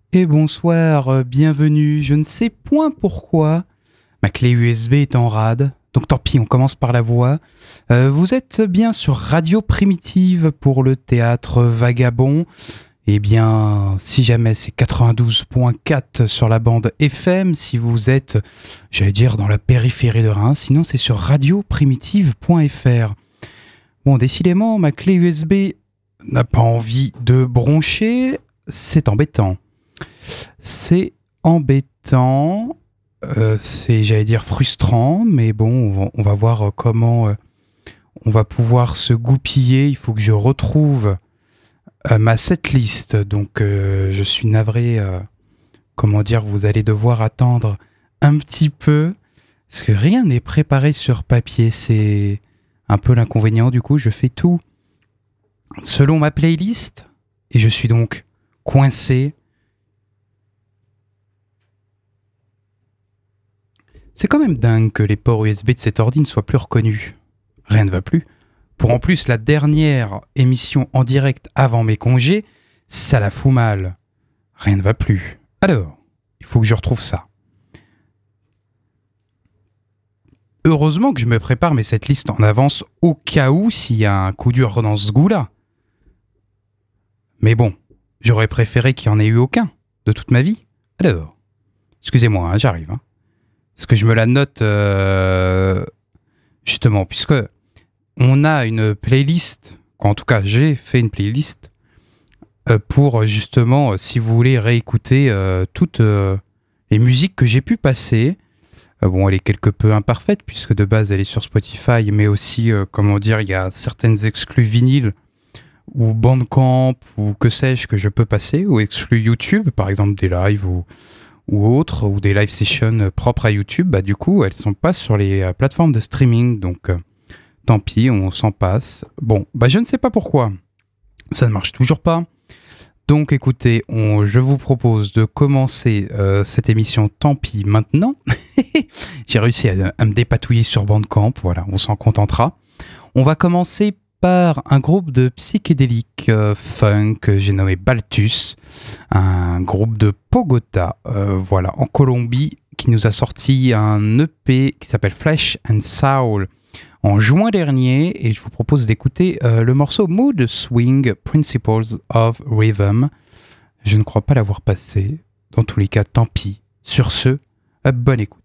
Et bonsoir, bienvenue. Je ne sais point pourquoi ma clé USB est en rade, donc tant pis, on commence par la voix. Vous êtes bien sur Radio Primitive pour le théâtre Vagabond. Eh bien, si jamais c'est 92.4 sur la bande FM, si vous êtes, j'allais dire, dans la périphérie de Reims, sinon c'est sur radioprimitive.fr. Bon, décidément, ma clé USB n'a pas envie de broncher, c'est embêtant. C'est embêtant, c'est, j'allais dire, frustrant, mais bon, on va voir comment on va pouvoir se goupiller. Il faut que je retrouve ma setlist, donc je suis navré, comment dire, vous allez devoir attendre un petit peu, parce que rien n'est préparé sur papier, c'est un peu l'inconvénient, du coup je fais tout selon ma playlist, et je suis donc coincé. C'est quand même dingue que les ports USB de cet ordi ne soient plus reconnus. Rien ne va plus. Pour en plus la dernière émission en direct avant mes congés, ça la fout mal. Rien ne va plus. Alors, il faut que je retrouve ça. Heureusement que je me prépare mes setlists en avance au cas où s'il y a un coup dur dans ce goût-là. Mais bon, j'aurais préféré qu'il n'y en ait eu aucun de toute ma vie. Alors, excusez-moi, hein, j'arrive. Est-ce que je me la note justement, puisque on a une playlist, en tout cas j'ai fait une playlist pour justement, si vous voulez réécouter toutes les musiques que j'ai pu passer. Bon, elle est quelque peu imparfaite puisque de base elle est sur Spotify, mais aussi, comment dire, il y a certaines exclus vinyles ou Bandcamp ou que sais-je que je peux passer, ou exclus YouTube, par exemple des lives ou autres, ou des live sessions propres à YouTube. Bah, du coup, elles sont pas sur les plateformes de streaming, donc tant pis, on s'en passe. Bon, bah je ne sais pas pourquoi. Ça ne marche toujours pas. Donc écoutez, je vous propose de commencer cette émission, tant pis, maintenant. J'ai réussi à me dépatouiller sur Bandcamp, voilà, on s'en contentera. On va commencer par un groupe de psychédélique funk, j'ai nommé Balthus, un groupe de Bogota, voilà, en Colombie, qui nous a sorti un EP qui s'appelle Flesh and Soul en juin dernier, et je vous propose d'écouter le morceau Mood Swing Principles of Rhythm. Je ne crois pas l'avoir passé, dans tous les cas, tant pis. Sur ce, bonne écoute.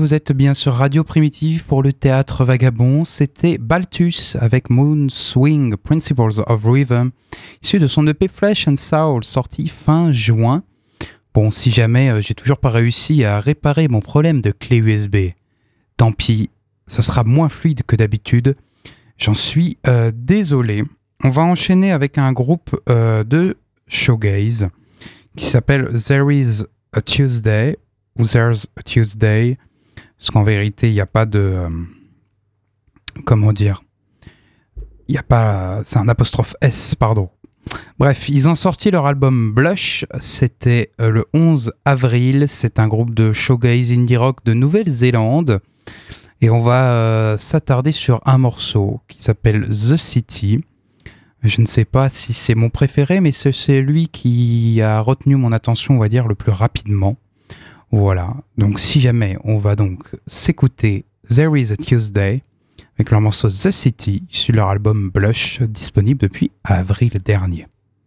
vous êtes bien sur Radio Primitive pour le théâtre vagabond. C'était Balthus avec Moon Swing Principles of Rhythm, issu de son EP Flesh and Soul, sorti fin juin. Bon, si jamais j'ai toujours pas réussi à réparer mon problème de clé USB, tant pis, ça sera moins fluide que d'habitude. J'en suis désolé. On va enchaîner avec un groupe de shoegaze qui s'appelle There Is a Tuesday ou There's a Tuesday, parce qu'en vérité, il n'y a pas de... comment dire ? Il n'y a pas... C'est un apostrophe S, pardon. Bref, ils ont sorti leur album Blush, c'était le 11 avril. C'est un groupe de shoegaze indie rock de Nouvelle-Zélande. Et on va s'attarder sur un morceau qui s'appelle The City. Je ne sais pas si c'est mon préféré, mais c'est lui qui a retenu mon attention, on va dire, le plus rapidement. Voilà, donc si jamais on va donc s'écouter There Is a Tuesday avec leur morceau The City, issu de leur album Blush, disponible depuis avril dernier.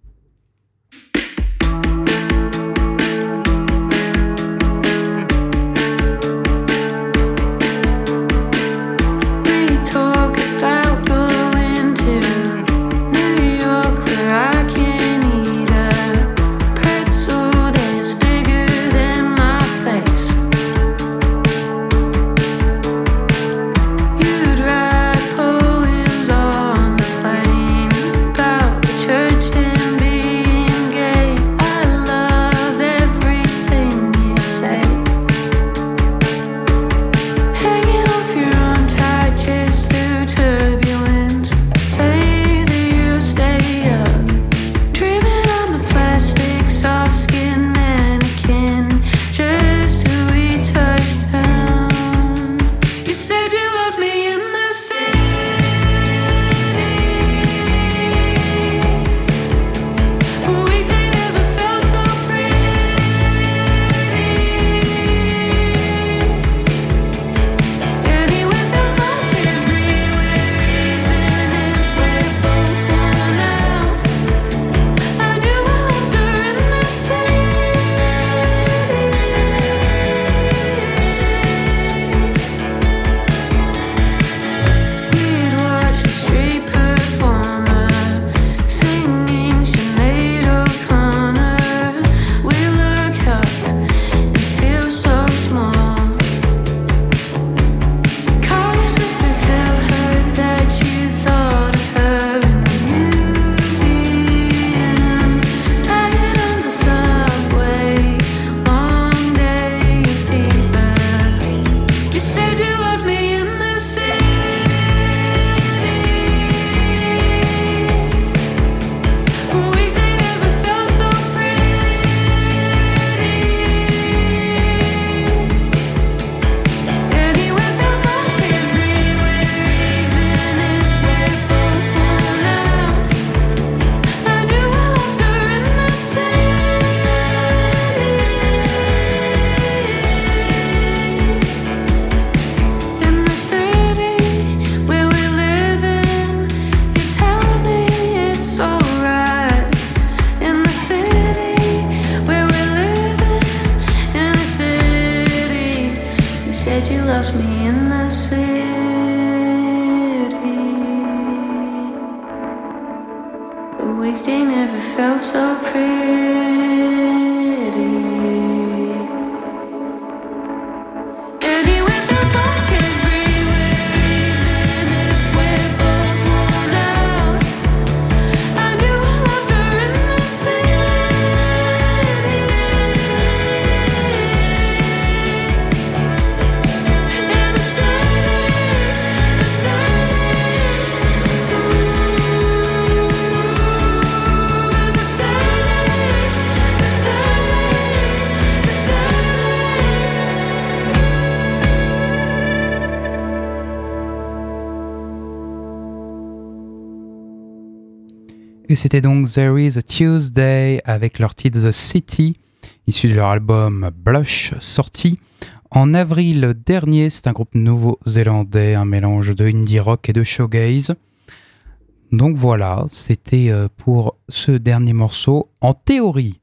Et c'était donc There Is a Tuesday avec leur titre The City, issu de leur album Blush, sorti en avril dernier. C'est un groupe néo-zélandais, un mélange de indie rock et de shoegaze. Donc voilà, c'était pour ce dernier morceau. En théorie,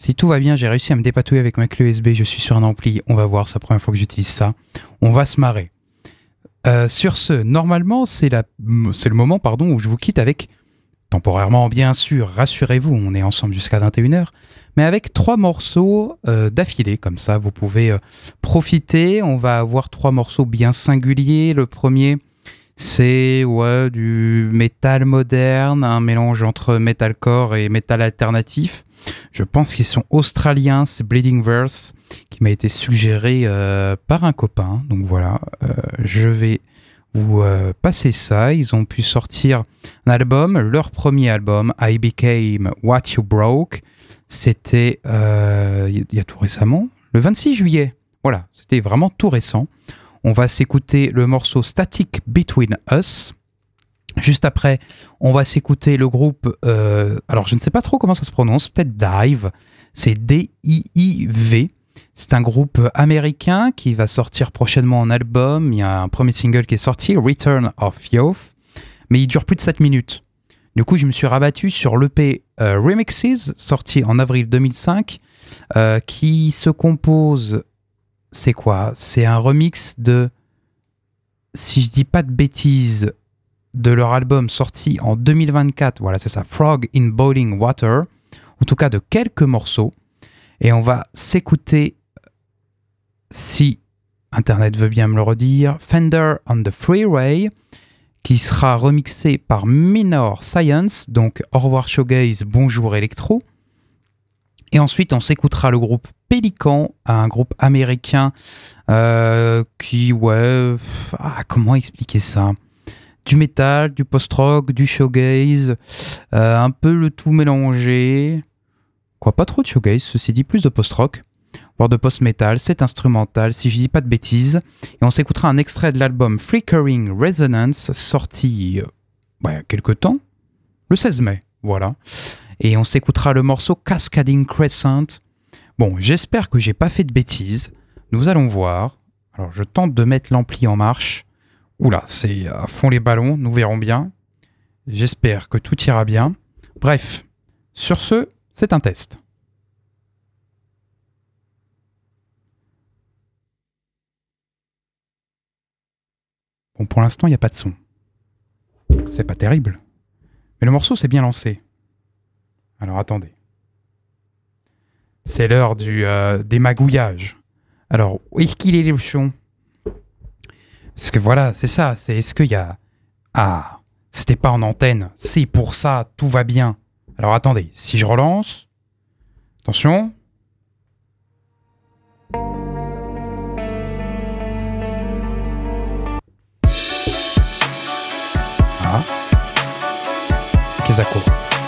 Si tout va bien, j'ai réussi à me dépatouiller avec ma clé USB, je suis sur un ampli, on va voir, c'est la première fois que j'utilise ça. On va se marrer. Sur ce, normalement, c'est le moment où je vous quitte avec, temporairement bien sûr, rassurez-vous, on est ensemble jusqu'à 21h, mais avec 3 morceaux d'affilée, comme ça vous pouvez profiter. On va avoir 3 morceaux bien singuliers. Le premier, c'est du métal moderne, un mélange entre metalcore et métal alternatif. Je pense qu'ils sont australiens, c'est Bleeding Verse, qui m'a été suggéré par un copain. Donc voilà, je vais vous passer ça. Ils ont pu sortir un album, leur premier album, I Became What You Broke. C'était il y a tout récemment, le 26 juillet. Voilà, c'était vraiment tout récent. On va s'écouter le morceau Static Between Us. Juste après, on va s'écouter le groupe, alors je ne sais pas trop comment ça se prononce, peut-être Dive, c'est D-I-I-V. C'est un groupe américain qui va sortir prochainement en album. Il y a un premier single qui est sorti, Return of Youth, mais il dure plus de 7 minutes. Du coup, je me suis rabattu sur l'EP Remixes, sorti en avril 2005, qui se compose... C'est quoi ? C'est un remix de, si je dis pas de bêtises, de leur album sorti en 2024. Voilà, c'est ça, Frog in Boiling Water. En tout cas, de quelques morceaux. Et on va s'écouter, si Internet veut bien me le redire, Fender on the Freeway, qui sera remixé par Minor Science. Donc, au revoir Shoegaze, bonjour Electro. Et ensuite, on s'écoutera le groupe Pélican, un groupe américain qui, comment expliquer ça ? Du métal, du post-rock, du shoegaze, un peu le tout mélangé. Pas trop de shoegaze, ceci dit, plus de post-rock, voire de post-metal, c'est instrumental, si je dis pas de bêtises. Et on s'écoutera un extrait de l'album Flickering Resonance, sorti il y a quelque temps, le 16 mai, voilà. Et on s'écoutera le morceau Cascading Crescent. Bon, j'espère que j'ai pas fait de bêtises. Nous allons voir. Alors, je tente de mettre l'ampli en marche. Oula, c'est à fond les ballons, nous verrons bien. J'espère que tout ira bien. Bref, sur ce, c'est un test. Bon, pour l'instant, il n'y a pas de son. C'est pas terrible. Mais le morceau s'est bien lancé. Alors attendez. C'est l'heure des magouillages. Alors, où est-ce qu'il est le son ? Parce que voilà, c'est ça. C'est est-ce qu'il y a... Ah, c'était pas en antenne. C'est pour ça, tout va bien. Alors attendez, si je relance... Attention. Ah. Kezako.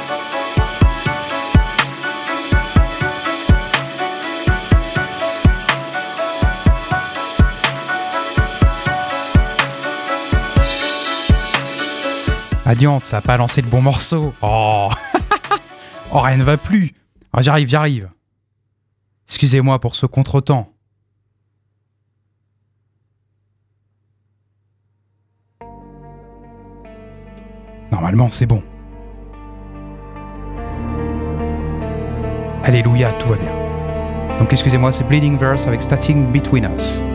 Adiante, ça a pas lancé le bon morceau. Oh, oh, rien ne va plus. Oh, j'arrive. Excusez-moi pour ce contretemps. Normalement, c'est bon. Alléluia, tout va bien. Donc excusez-moi, c'est Bleeding Verse avec Static Between Us.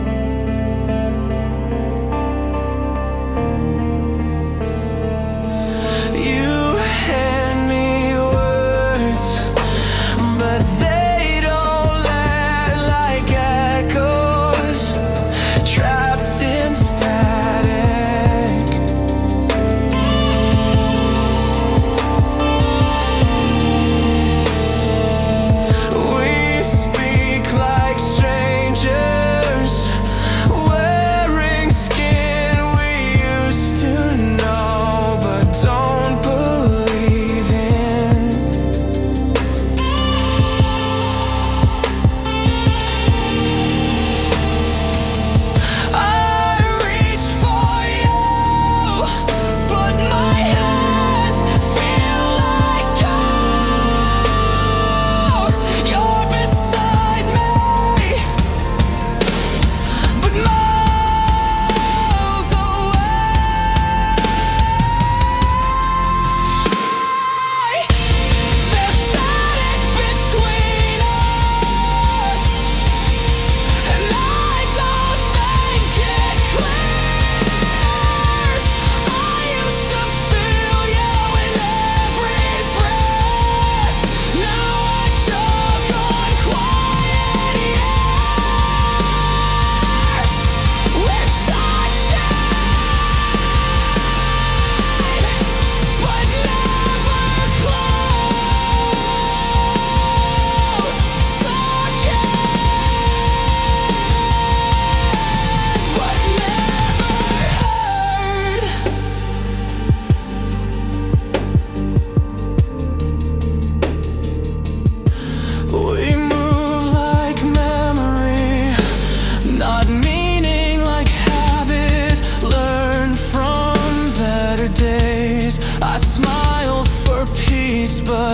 We speak like strangers.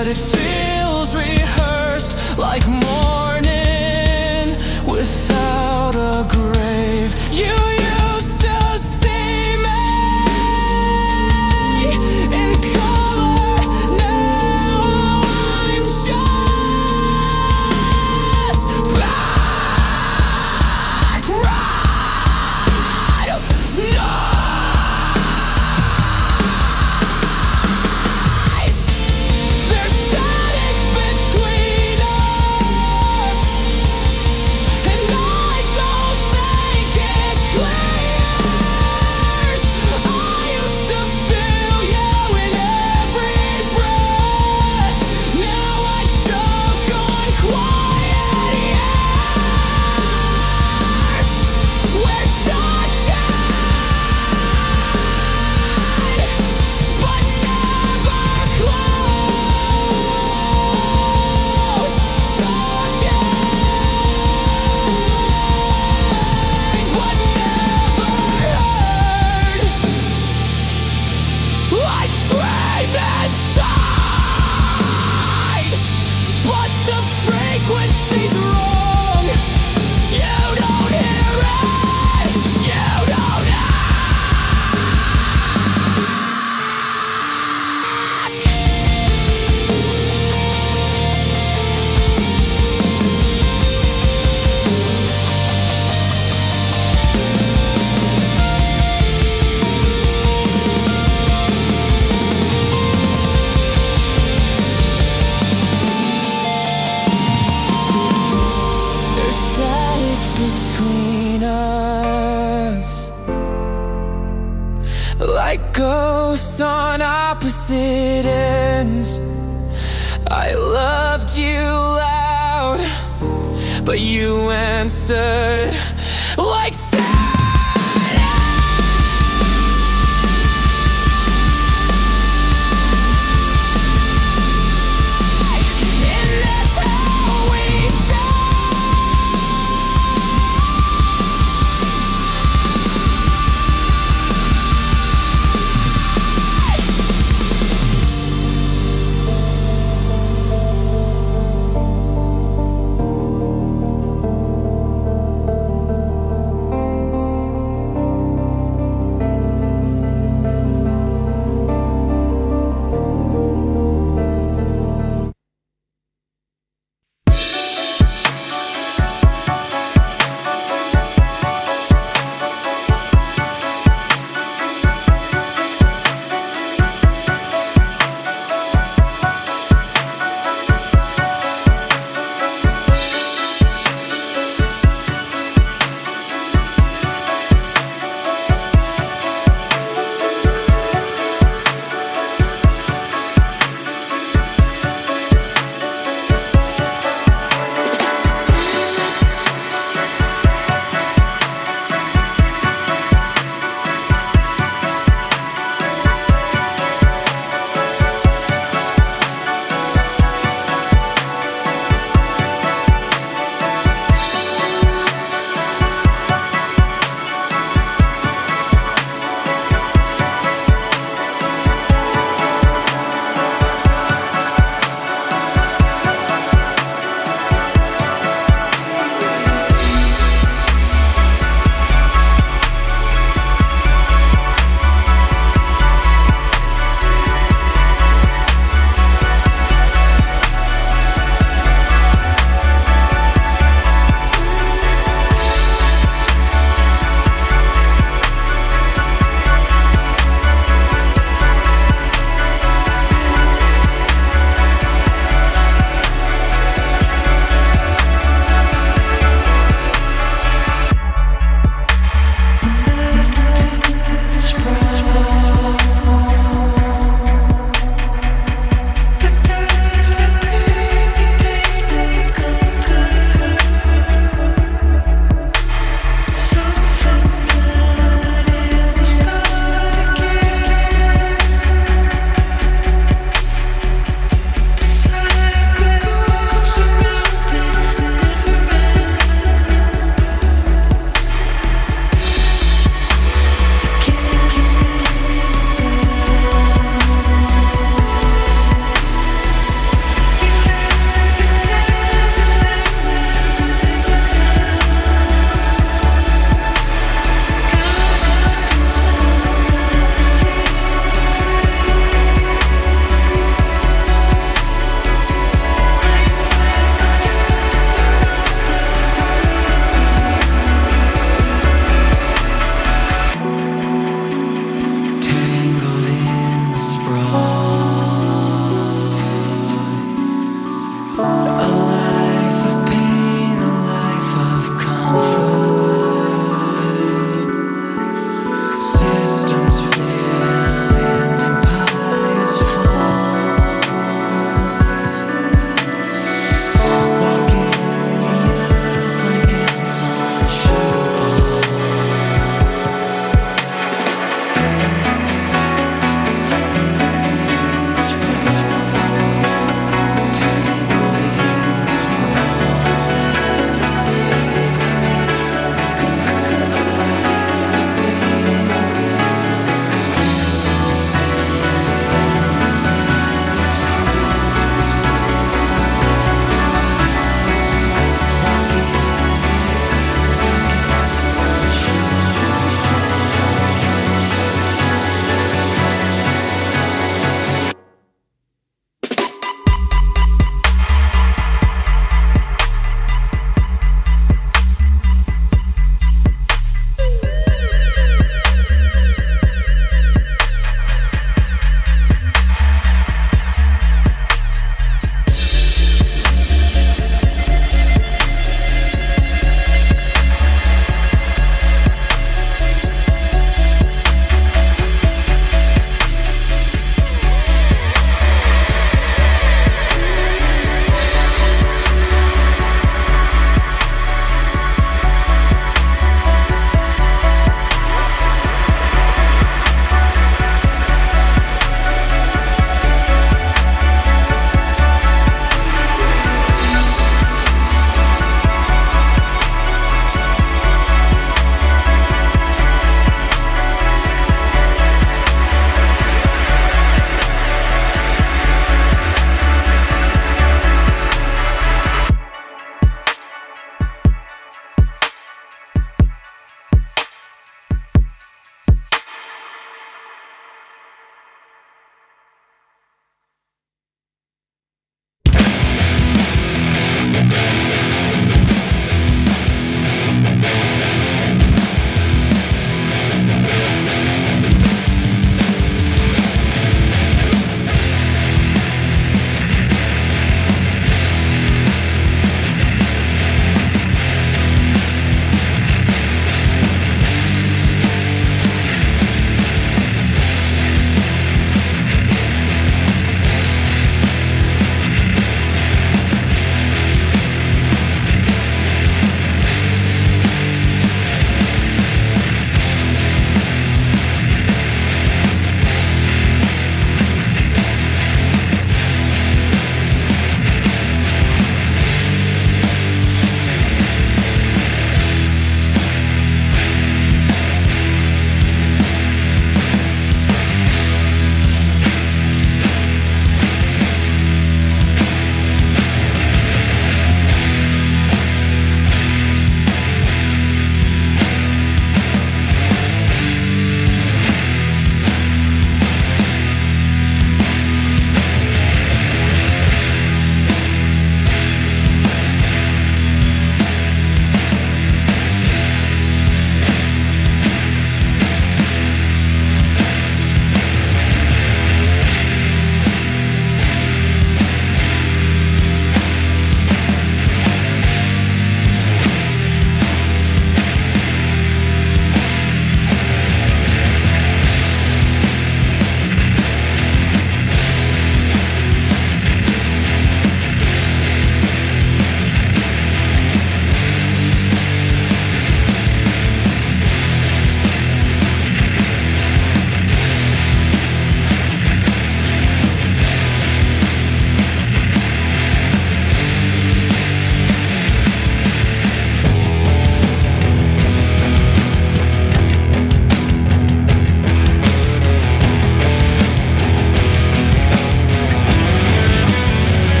but it feels rehearsed like morning without a grave. You used to see me in color, now I'm just black, red, noise. There's static between us, and I don't think it clears. I used to feel you in every breath, now I choke on quiet years. We're touching, but never close. Talking, but never heard. I scream inside, but the frequency's wrong. You don't hear it, you don't ask. There's static between us, like ghosts on opposite ends. I loved you loud, but you answered like static. And that's how we die.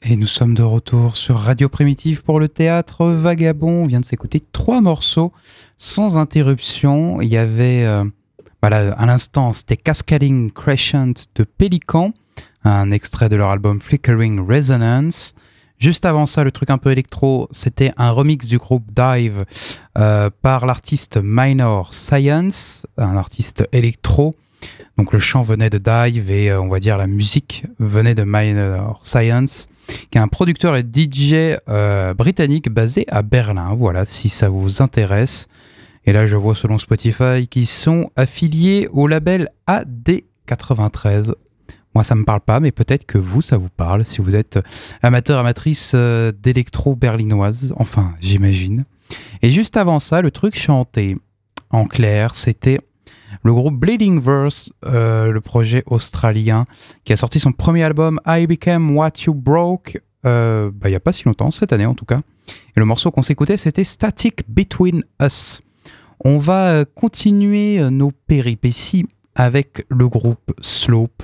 Et nous sommes de retour sur Radio Primitive pour le théâtre Vagabond. On vient de s'écouter 3 morceaux sans interruption. Il y avait, à l'instant, c'était Cascading Crescent de Pélican, un extrait de leur album Flickering Resonance. Juste avant ça, le truc un peu électro, c'était un remix du groupe Dive par l'artiste Minor Science, un artiste électro. Donc le chant venait de Dive et on va dire la musique venait de Minor Science, qui est un producteur et DJ britannique basé à Berlin. Voilà, si ça vous intéresse. Et là, je vois selon Spotify qu'ils sont affiliés au label AD93. Moi, ça me parle pas, mais peut-être que vous, ça vous parle, si vous êtes amateur, amatrice d'électro berlinoise. Enfin, j'imagine. Et juste avant ça, le truc chanté en clair, c'était le groupe Bleeding Verse, le projet australien, qui a sorti son premier album I Became What You Broke, il n'y a pas si longtemps, cette année en tout cas. Et le morceau qu'on s'écoutait, c'était Static Between Us. On va continuer nos péripéties avec le groupe Slope,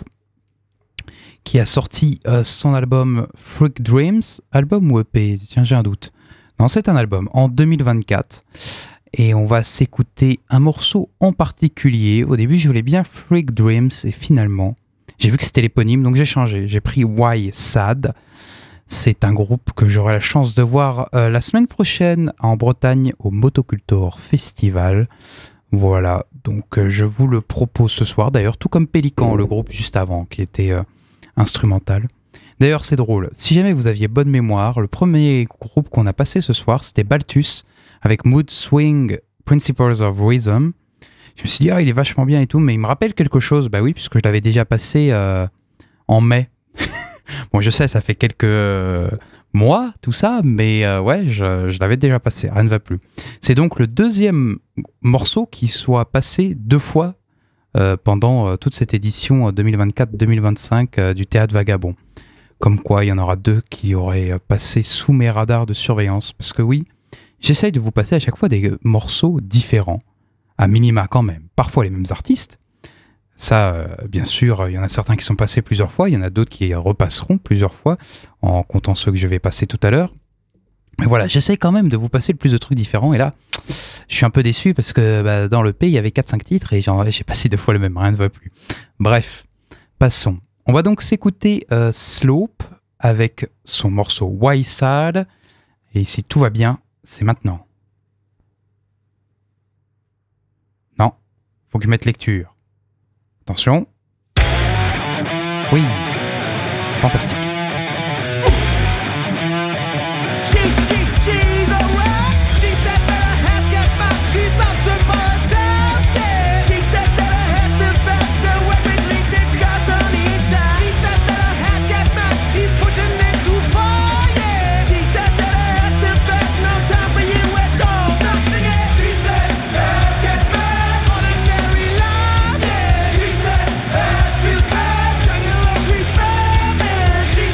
qui a sorti son album Freak Dreams, album ou EP, tiens j'ai un doute. Non, c'est un album, en 2024. Et on va s'écouter un morceau en particulier. Au début, je voulais bien Freak Dreams et finalement, j'ai vu que c'était l'éponyme, donc j'ai changé. J'ai pris Why Sad. C'est un groupe que j'aurai la chance de voir la semaine prochaine en Bretagne au Motocultor Festival. Voilà, donc je vous le propose ce soir. D'ailleurs, tout comme Pélican, le groupe juste avant, qui était instrumental. D'ailleurs, c'est drôle. Si jamais vous aviez bonne mémoire, le premier groupe qu'on a passé ce soir, c'était Balthus, avec Mood Swing Principles of Rhythm. Je me suis dit, il est vachement bien et tout, mais il me rappelle quelque chose. Bah oui, puisque je l'avais déjà passé en mai. Bon, je sais, ça fait quelques mois, tout ça, mais ouais, je l'avais déjà passé, rien ne va plus. C'est donc le deuxième morceau qui soit passé 2 fois pendant toute cette édition 2024-2025 du Théâtre Vagabond. Comme quoi, il y en aura 2 qui auraient passé sous mes radars de surveillance, parce que oui, j'essaye de vous passer à chaque fois des morceaux différents, à minima quand même. Parfois les mêmes artistes. Ça, bien sûr, il y en a certains qui sont passés plusieurs fois, il y en a d'autres qui repasseront plusieurs fois, en comptant ceux que je vais passer tout à l'heure. Mais voilà, j'essaye quand même de vous passer le plus de trucs différents. Et là, je suis un peu déçu parce que dans l'EP, il y avait 4-5 titres et j'ai passé 2 fois le même, rien ne va plus. Bref, passons. On va donc s'écouter Slope avec son morceau Why Sad. Et si tout va bien, c'est maintenant. Non, faut que je mette lecture. Attention. Oui, fantastique. She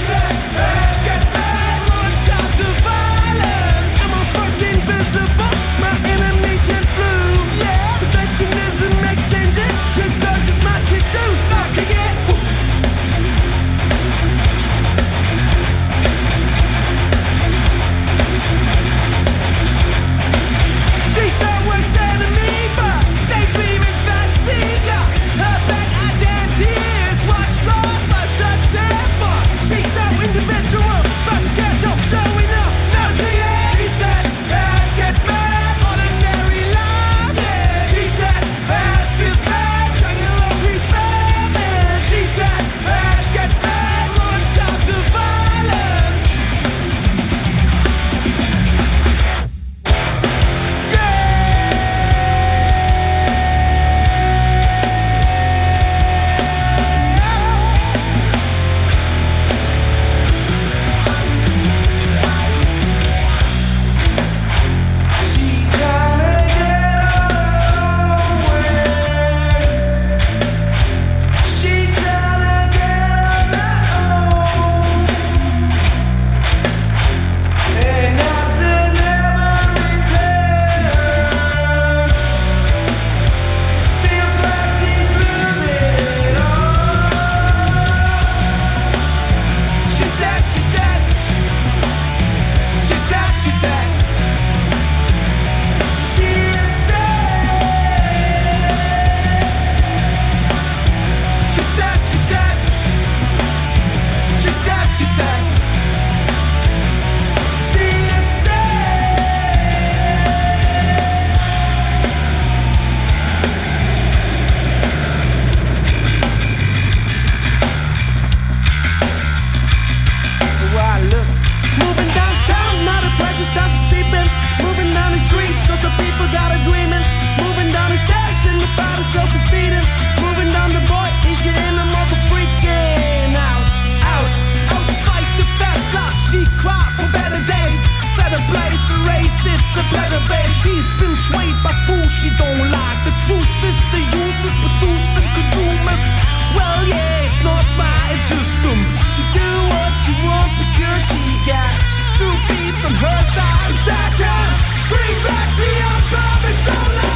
it's a pleasure, babe. She's been swayed by fools she don't like. The truth is the users, producing consumers. Well, yeah, it's not smart, it's just dumb. She do what you want because she got two beats on her side. It's our time. Bring back the unbothered solar.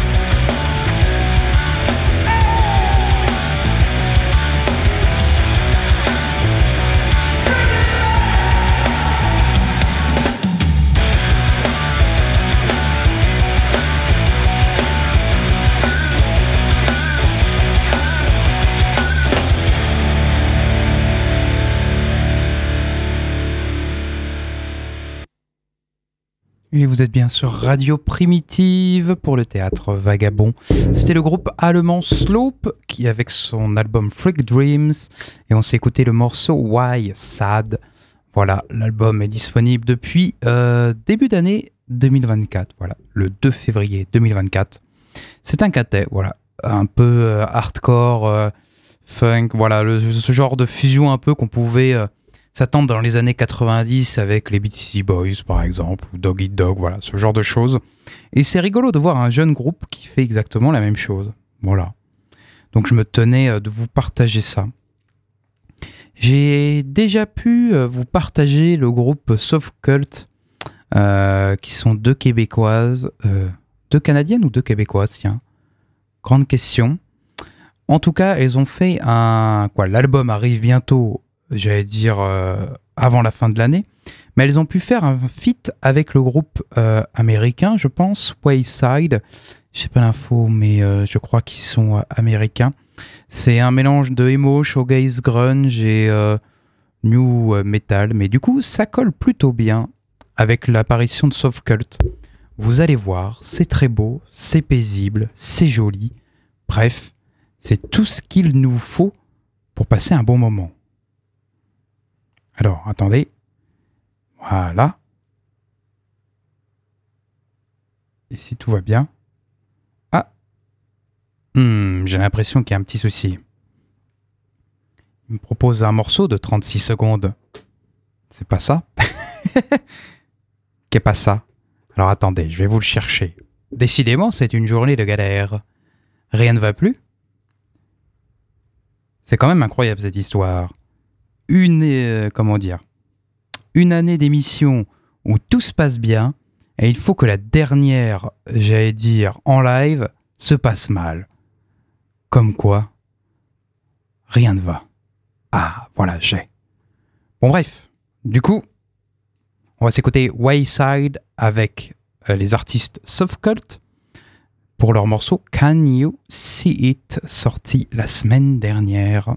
Et vous êtes bien sur Radio Primitive pour le théâtre Vagabond. C'était le groupe allemand Slope qui avec son album Freak Dreams et on s'est écouté le morceau Why Sad. Voilà, l'album est disponible depuis début d'année 2024. Voilà, le 2 février 2024. C'est un catet, voilà, un peu hardcore, funk, voilà, ce genre de fusion un peu qu'on pouvait s'attendre dans les années 90 avec les Beastie Boys par exemple, ou Dog Eat Dog, voilà, ce genre de choses. Et c'est rigolo de voir un jeune groupe qui fait exactement la même chose. Voilà. Donc je me tenais de vous partager ça. J'ai déjà pu vous partager le groupe Soft Cult, qui sont deux Québécoises, deux Canadiennes ou deux Québécoises, tiens. Grande question. En tout cas, elles ont fait l'album arrive bientôt, j'allais dire avant la fin de l'année, mais elles ont pu faire un feat avec le groupe américain, je pense, Wayside. Je sais pas l'info, mais je crois qu'ils sont américains. C'est un mélange de emo, shoegaze, grunge et new metal, mais du coup, ça colle plutôt bien avec l'apparition de Soft Cult. Vous allez voir, c'est très beau, c'est paisible, c'est joli. Bref, c'est tout ce qu'il nous faut pour passer un bon moment. Alors, attendez. Voilà. Et si tout va bien... Ah, j'ai l'impression qu'il y a un petit souci. Il me propose un morceau de 36 secondes. C'est pas ça? Qu'est pas ça? Alors attendez, je vais vous le chercher. Décidément, c'est une journée de galère. Rien ne va plus? C'est quand même incroyable cette histoire. Une année d'émission où tout se passe bien et il faut que la dernière, j'allais dire, en live, se passe mal. Comme quoi, rien ne va. Ah, voilà, j'ai. Bon bref, du coup, on va s'écouter Wayside avec les artistes Soft Cult pour leur morceau Can You See It, sorti la semaine dernière.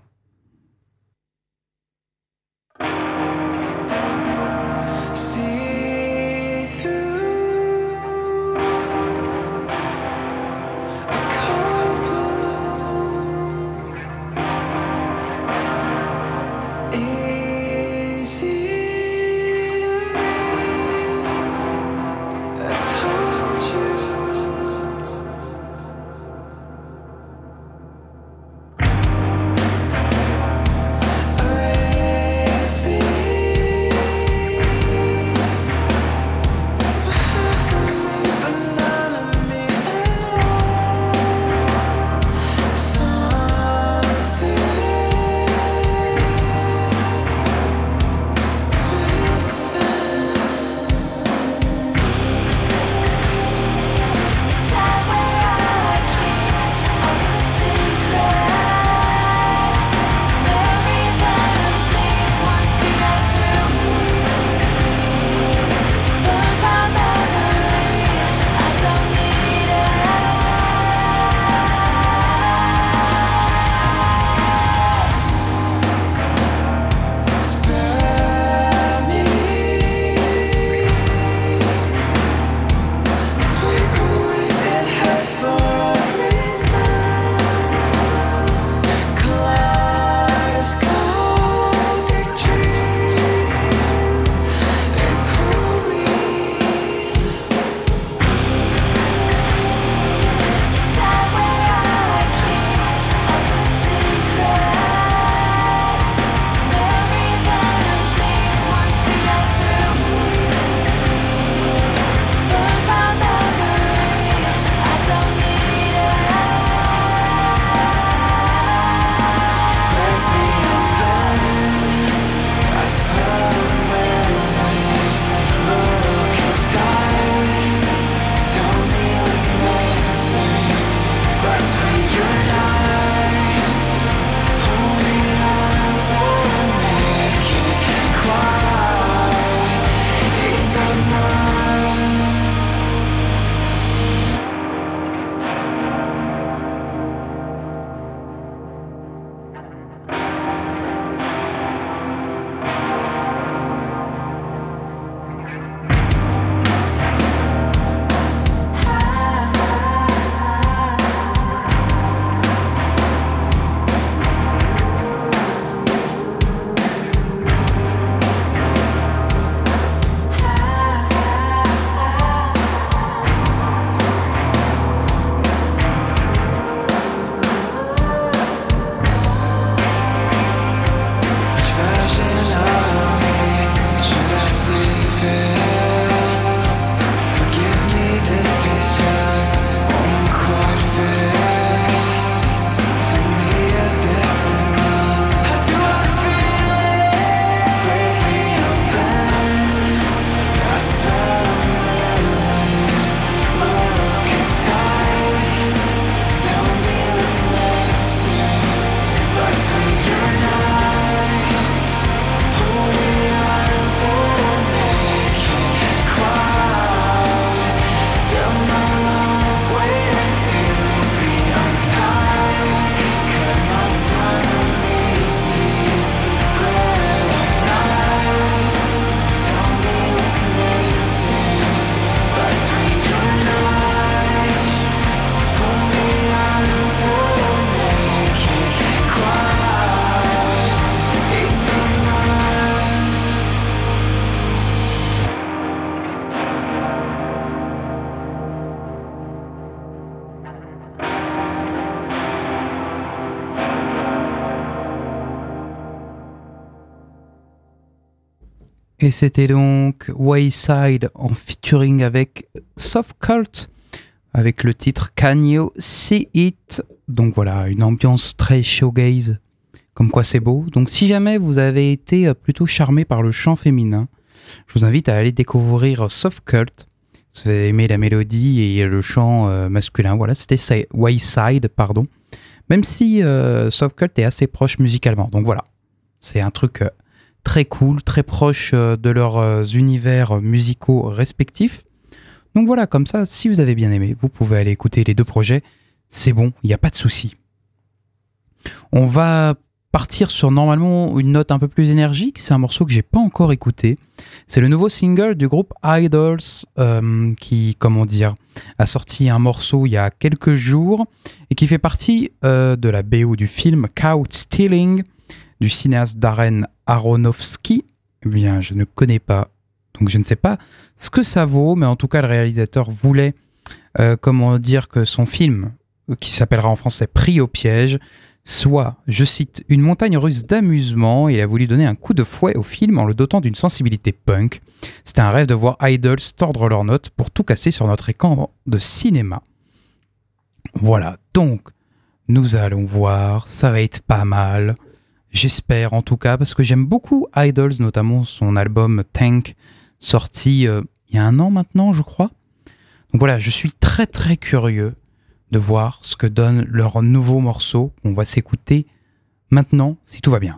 Et c'était donc Wayside en featuring avec Soft Cult, avec le titre Can You See It. Donc voilà, une ambiance très shoegaze, comme quoi c'est beau. Donc si jamais vous avez été plutôt charmé par le chant féminin, je vous invite à aller découvrir Soft Cult. Si vous avez aimé la mélodie et le chant masculin, voilà, c'était Wayside, pardon. Même si Soft Cult est assez proche musicalement. Donc voilà, c'est un truc très cool, très proche de leurs univers musicaux respectifs. Donc voilà, comme ça, si vous avez bien aimé, vous pouvez aller écouter les deux projets. C'est bon, il n'y a pas de souci. On va partir sur normalement une note un peu plus énergique. C'est un morceau que j'ai pas encore écouté. C'est le nouveau single du groupe Idols qui, comment dire, a sorti un morceau il y a quelques jours et qui fait partie de la BO du film Couch Stealing du cinéaste Darren Aronofsky. Eh bien, je ne connais pas, donc je ne sais pas ce que ça vaut, mais en tout cas, le réalisateur voulait, comment dire, que son film, qui s'appellera en français Pris au piège, soit, je cite, une montagne russe d'amusement. Il a voulu donner un coup de fouet au film en le dotant d'une sensibilité punk. C'était un rêve de voir Idols tordre leurs notes pour tout casser sur notre écran de cinéma. Voilà, donc, nous allons voir, ça va être pas mal. J'espère en tout cas, parce que j'aime beaucoup Idols, notamment son album Tank, sorti il y a un an maintenant, je crois. Donc voilà, je suis très très curieux de voir ce que donne leur nouveau morceau. On va s'écouter maintenant, si tout va bien.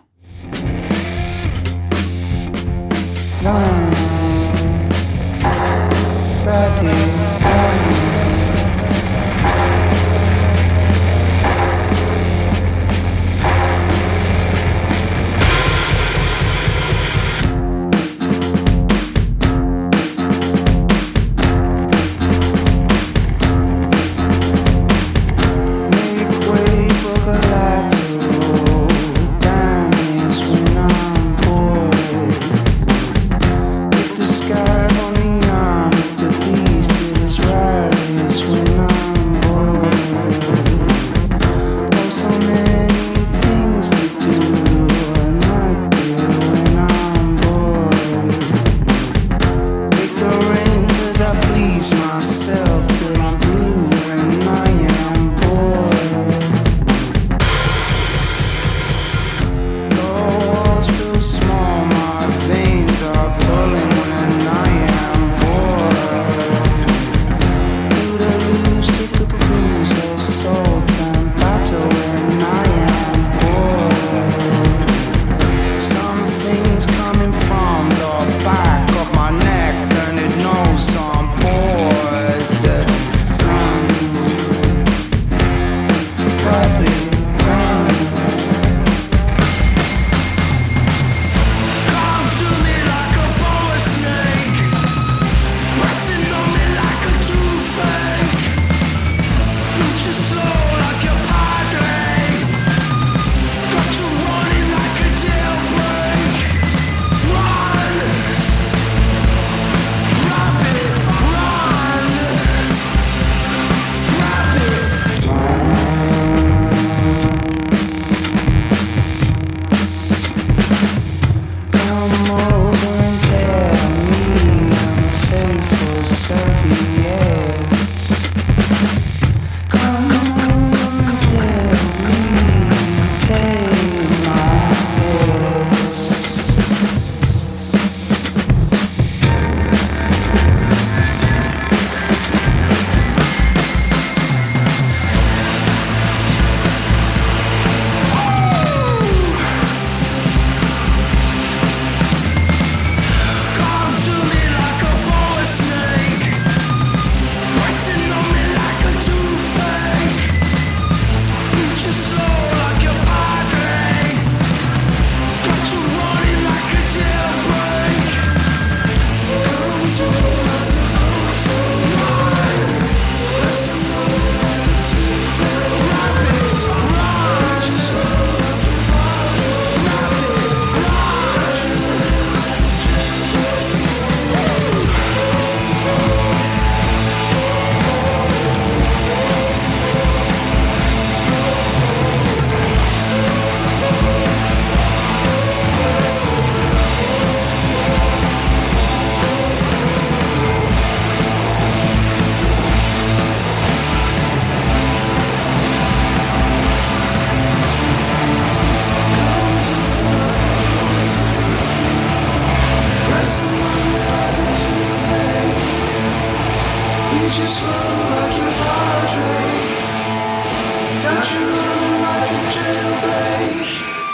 Beat you slow like your padre. Got you running like a jailbreak.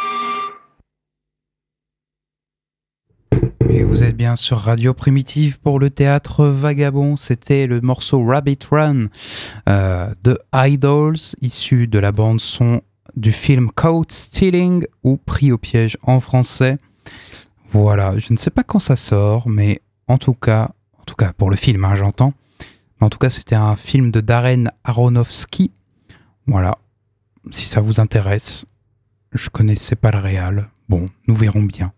Et vous êtes bien sur Radio Primitive pour le théâtre vagabond. C'était le morceau Rabbit Run de Idols, issu de la bande-son du film Caught Stealing, ou Pris au piège en français. Voilà, je ne sais pas quand ça sort, mais en tout cas pour le film, hein, j'entends. En tout cas, c'était un film de Darren Aronofsky. Voilà, si ça vous intéresse. Je connaissais pas le réal. Bon, nous verrons bien.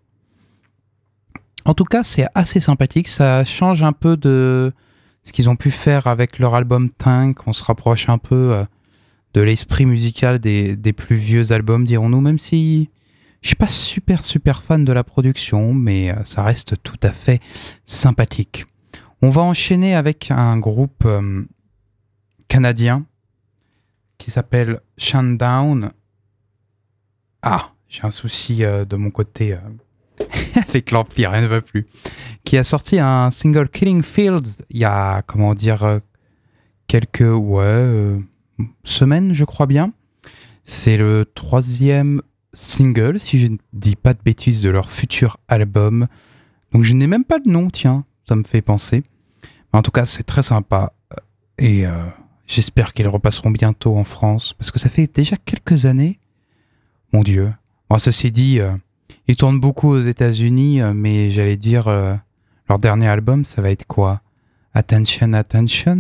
En tout cas, c'est assez sympathique. Ça change un peu de ce qu'ils ont pu faire avec leur album Tank. On se rapproche un peu de l'esprit musical des plus vieux albums, dirons-nous, même si je suis pas super fan de la production, mais ça reste tout à fait sympathique. On va enchaîner avec un groupe canadien qui s'appelle Shandown. Ah, j'ai un souci de mon côté avec l'ampli, rien ne va plus. Qui a sorti un single Killing Fields il y a, quelques semaines, je crois bien. C'est le 3e single, si je ne dis pas de bêtises, de leur futur album. Donc je n'ai même pas de nom, tiens, ça me fait penser. Mais en tout cas, c'est très sympa. Et j'espère qu'ils repasseront bientôt en France, parce que ça fait déjà quelques années. Mon Dieu. Bon, ceci dit, ils tournent beaucoup aux États-Unis, mais j'allais dire, leur dernier album, ça va être quoi ? Attention ?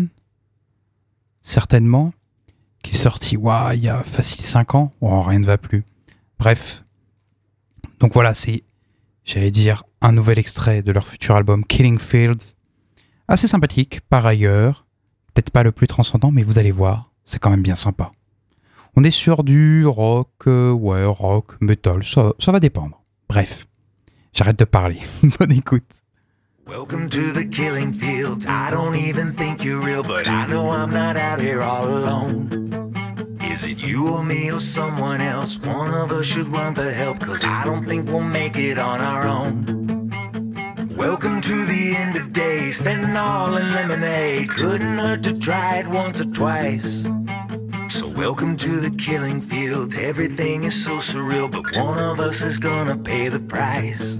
Certainement. Qui est sorti, il y a facile 5 ans. Oh, rien ne va plus. Bref. Donc voilà, c'est, j'allais dire, un nouvel extrait de leur futur album Killing Fields. Assez sympathique, par ailleurs. Peut-être pas le plus transcendant, mais vous allez voir, c'est quand même bien sympa. On est sur du rock, rock, metal, ça va dépendre. Bref, j'arrête de parler. Bonne écoute. Welcome to the killing fields. I don't even think you're real, but I know I'm not out here all alone. Is it you or me or someone else? One of us should run for help, cause I don't think we'll make it on our own. Welcome to the end of days, fentanyl and lemonade. Couldn't hurt to try it once or twice. So welcome to the killing fields. Everything is so surreal, but one of us is gonna pay the price.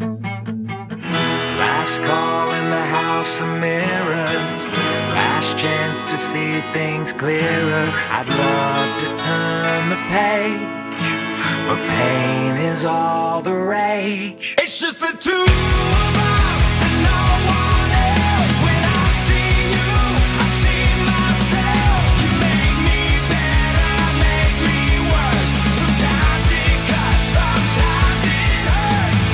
Last call in the house of mirrors. Last chance to see things clearer. I'd love to turn the page, but pain is all the rage. It's just the two of us and no one else. When I see you, I see myself. You make me better, make me worse. Sometimes it cuts, sometimes it hurts.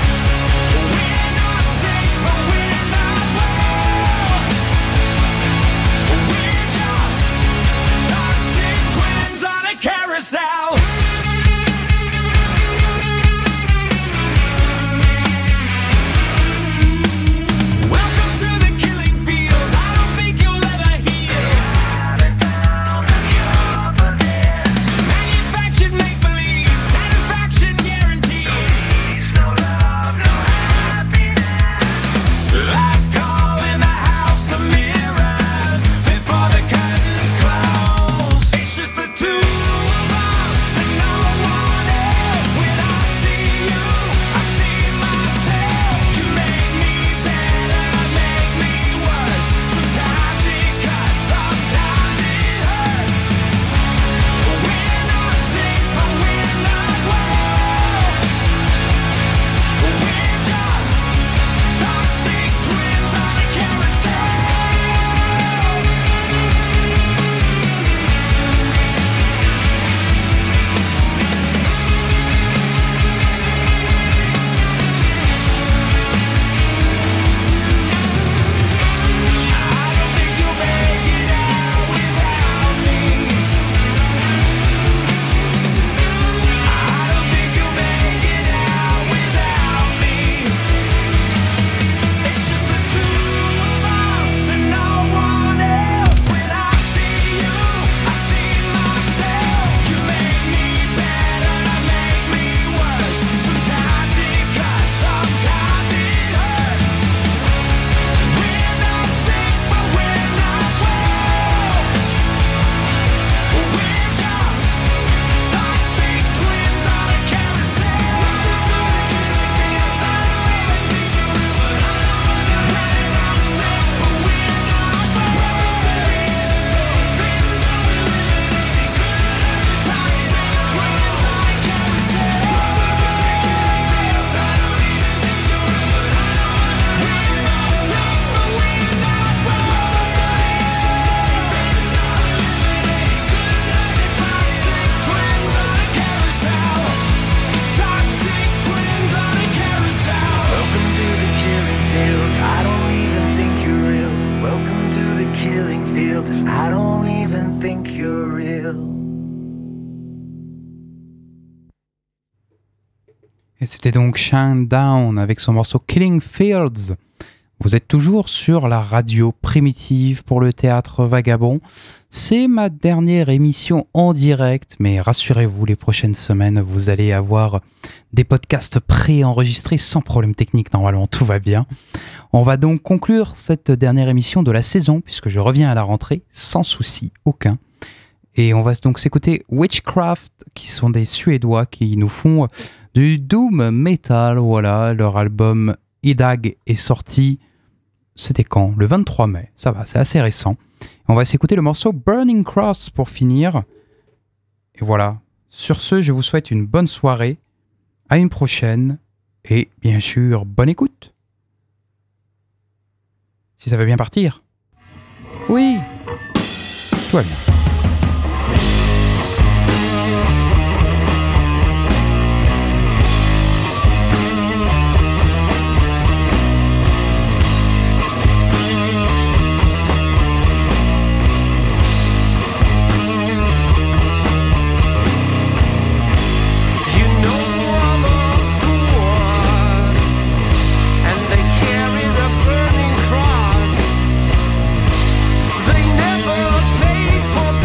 We're not sick, but we're not well. We're just toxic twins on a carousel. fields. I don't even think you're real. Et c'était donc Shinedown avec son morceau Killing Fields. Vous êtes toujours sur la radio primitive pour le théâtre vagabond. C'est ma dernière émission en direct, mais rassurez-vous, les prochaines semaines, vous allez avoir des podcasts pré-enregistrés sans problème technique. Normalement, tout va bien. On va donc conclure cette dernière émission de la saison, puisque je reviens à la rentrée sans souci aucun. Et on va donc s'écouter Witchcraft, qui sont des Suédois qui nous font du doom metal. Voilà, leur album Idag est sorti, c'était quand ? Le 23 mai, ça va, c'est assez récent. On va s'écouter le morceau Burning Cross pour finir. Et voilà, sur ce, je vous souhaite une bonne soirée, à une prochaine, et bien sûr, bonne écoute. Si ça veut bien partir. Oui, tout va bien. They never paid for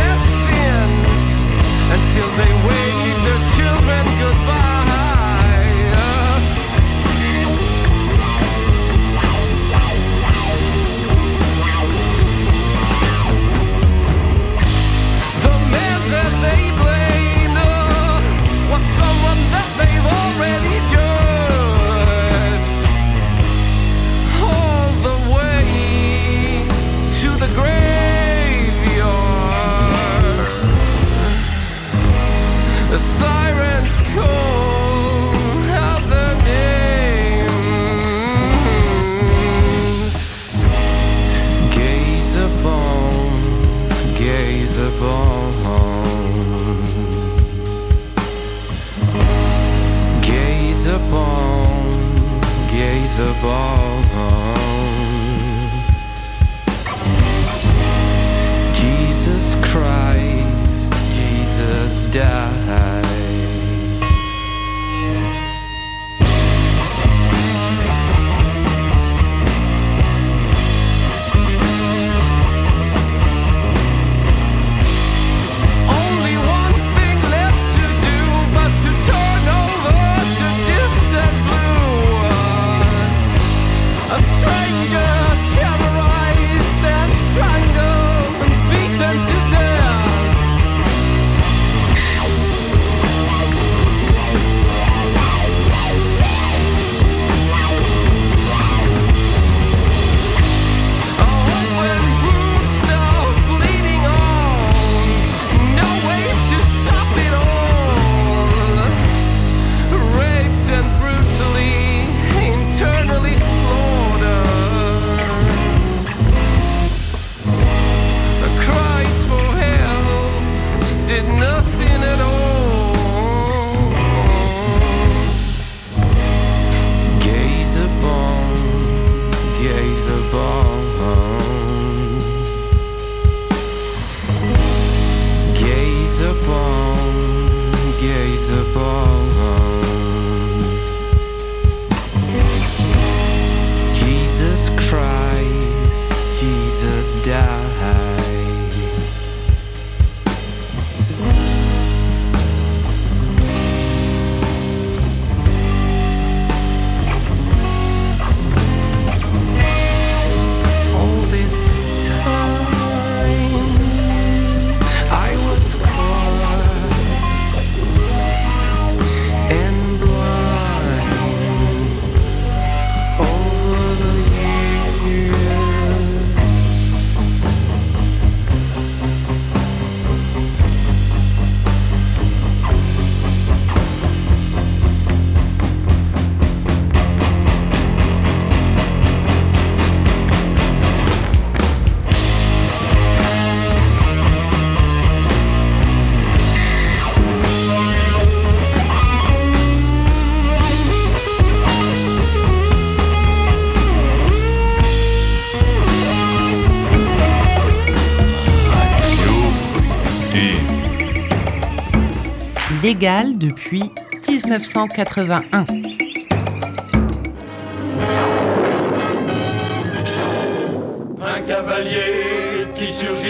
légal depuis 1981. Un cavalier qui surgit